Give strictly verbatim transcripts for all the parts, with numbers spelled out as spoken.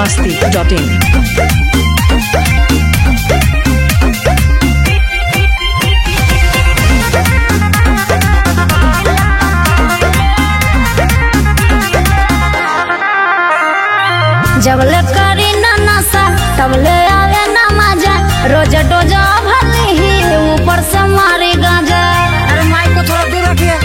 मस्ती dot इन। जब ले करी ना नशा तब ले आवे ना मजा, रोज डोजा भले ही ऊपर से मारे गांजा। अरे माइक को थोड़ा दूर रखिए।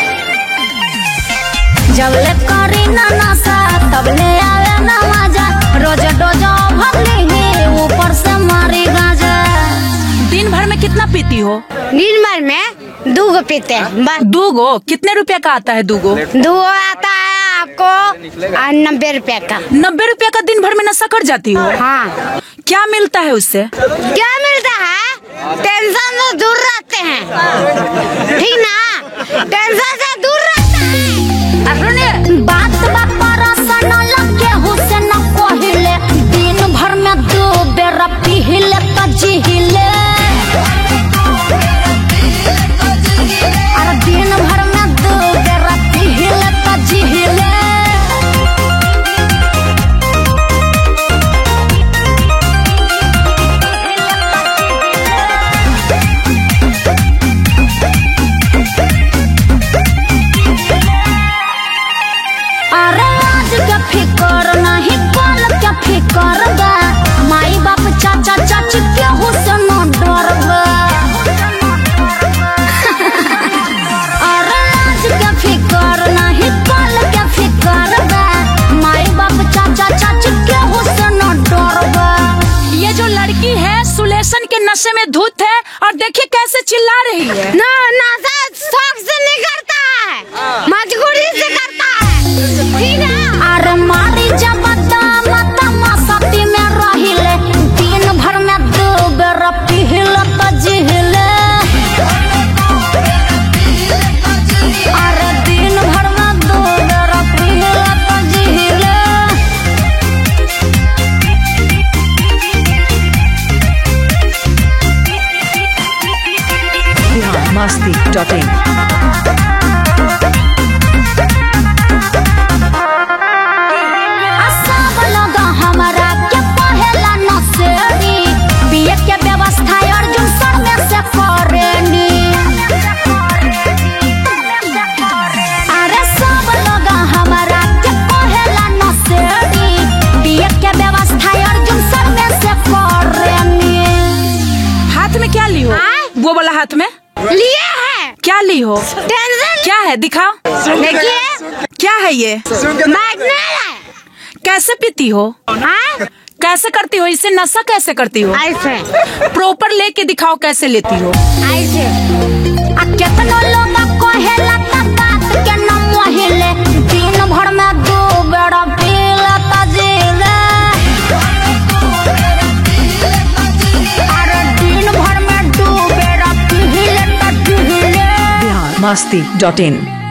जब ले करी ना नशा तब ले आवे ना मजा, रोज डोजा भले ही ऊपर से मारे गांजा। दिन भर में कितना पीती हो? दिन भर में दो गो पीते हैं। दो गो? कितने रुपए का आता है दो गो? दो आता है आपको नब्बे रुपए का। नब्बे रुपए का दिन भर में नशा कर जाती हो? हाँ। क्या मिलता है उससे? क्या मिलता है? टेंशन से दूर रहते हैं, ठीक ना? टेंशन से दूर रहते हैं। सुनिए बात बात पर सन लगे हुसैन कोहिले, दिन भर में दो बेर पीले तो जिहिले। अरे दिन भर में दो बेर पीले तो जिहिले। अरे आज क्या फिकर नहीं कल क्या फिकर बा, माई बाप चाचा चाची के हुसन डर बा। अरे आज क्या फिकर नहीं कल क्या फिकर बा, माई बाप चाचा चाची के हुसन डर बा। ये जो लड़की है सुलेशन के नशे में धुत है और देखिए कैसे चिल्ला रही है। ना नशा शौक से नहीं करता है, मजबूरी से करता है, ठीक है? अरे मारी जब दाम तमाशा में रहिले, दिन भर में दो बेर पीले तो जिहिले। अरे दिन भर में दो बेर पीले तो जिहिले। मस्ती डॉट इन। सब लोग हमारा के पहला नसेरी, बीए के व्यवस्था अर्जुन सर में से करेनी। अरे सब लोग हमारा के पहला नसेरी, बीए के व्यवस्था अर्जुन सर में से करेनी। हाथ में क्या ली हो? वो वाला हाथ में लिए है? क्या ली हो? टेंशन क्या है दिखाओ। देखिए क्या है ये? मैग्नेट है। कैसे पीती हो? हाँ? कैसे करती हो इसे? नशा कैसे करती हो? ऐसे प्रॉपर लेके दिखाओ कैसे लेती हो। ऐसे आ केतनो लोग कहेला त बात के न मोहिले, दिन भर में दो बेर पीले त जिले। अरे दिन भर में दो बेर पीले त जिले। मस्ती डॉट इन।